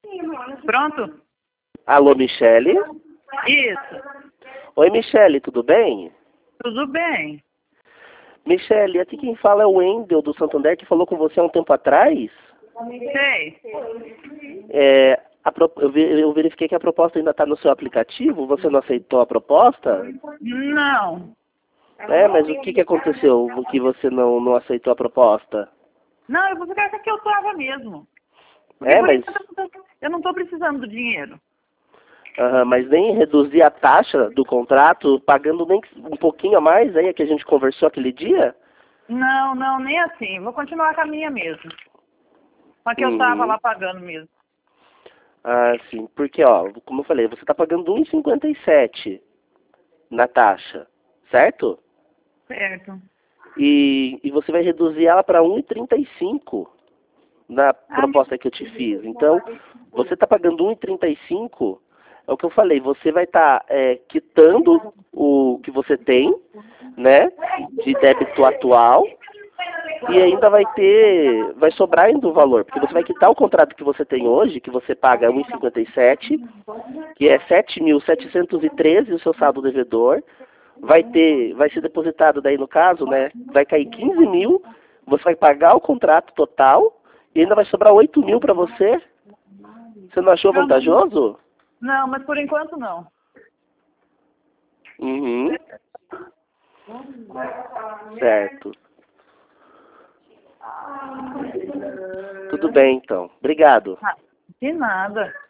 Pronto? Alô, Michele? Isso. Oi, Michele, tudo bem? Tudo bem. Michele, aqui quem fala é o Wendel do Santander, que falou com você há um tempo atrás. Sei. Eu verifiquei que a proposta ainda está no seu aplicativo. Você não aceitou a proposta? Não. Mas o que aconteceu que você não aceitou a proposta? Não, eu vou ficar com a que eu tava mesmo. Mas... eu não tô precisando do dinheiro. Mas nem reduzir a taxa do contrato, pagando nem um pouquinho a mais, aí é que a gente conversou aquele dia? Não, nem assim. Vou continuar com a minha mesmo. Com a que eu tava lá pagando mesmo. Ah, sim. Porque, como eu falei, você está pagando R$ 1,57 na taxa, certo? Certo. E você vai reduzir ela para R$ 1,35 na proposta que eu te fiz. Então, você está pagando R$ 1,35, é o que eu falei, você vai estar quitando o que você tem, né, de débito atual, e ainda vai sobrar ainda o valor, porque você vai quitar o contrato que você tem hoje, que você paga R$ 1,57, que é 7.713 o seu saldo devedor, vai ser depositado daí no caso, né, vai cair 15 mil, você vai pagar o contrato total, e ainda vai sobrar 8 mil para você. Você não achou vantajoso? Não, mas por enquanto não. Uhum. Certo. Tudo bem, então. Obrigado. De nada.